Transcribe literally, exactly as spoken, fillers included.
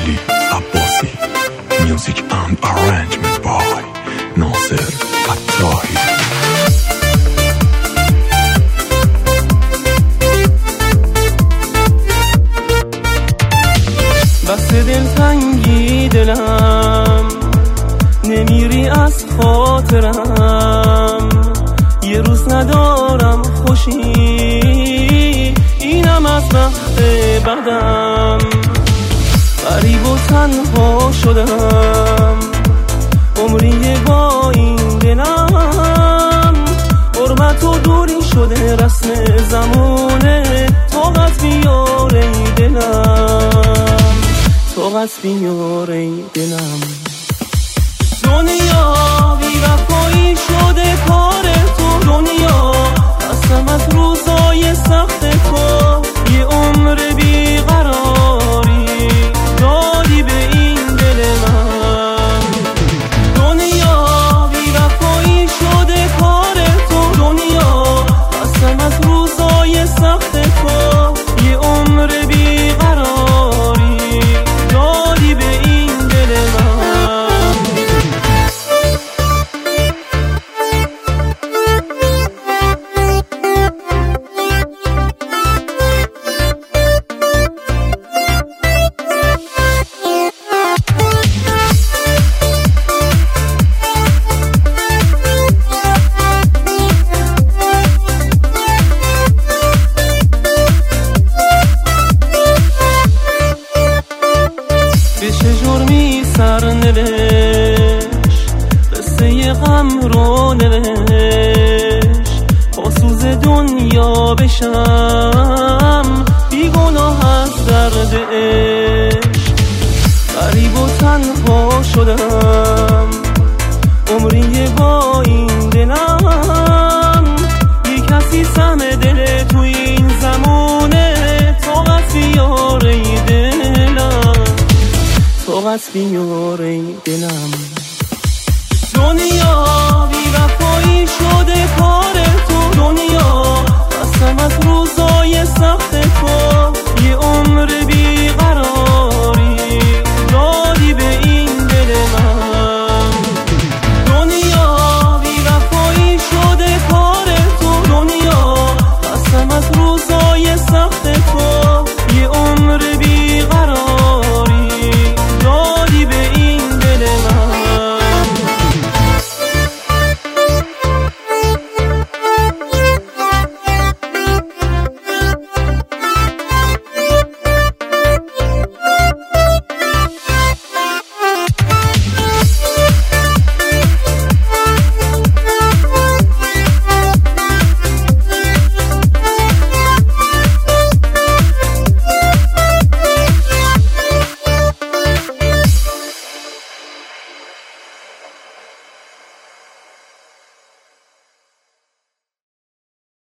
مهدی عباسی. Music and arrangement by ناصر فتاحی. بس دلتنگی دلم نمیری از خاطرم، یه روز ندارم خوشی اینم از وقت بعدم. غریب و تنها شدم عمری با این دلم، غربت و دوری شده رسم زمونه، طاقت بیاره دلم، طاقت بیاره دلم. دنیا بی وفایی شده کار تو، دنیا قسم از روزای سخت تو، یه عمر بی قراری دادی به این دل من. دنیا بی وفایی شده کار تو، دنیا قسم از روزای سخت تو، یه عمر بی قراری دادی به این دل من. به چه جرمی سر نوشت قصه غم رو نوشت، تا سوز دنیا بشم بیگناه از درد عشق. غریب و تنها شدم عمری با این دلم، یه کسی سهم دل تو این زمونه، طاقت بیاره دلم، طاقت بیاره دلم. دنیا بی وفایی شده کار تو، دنیا قسم از روزای سخت تو،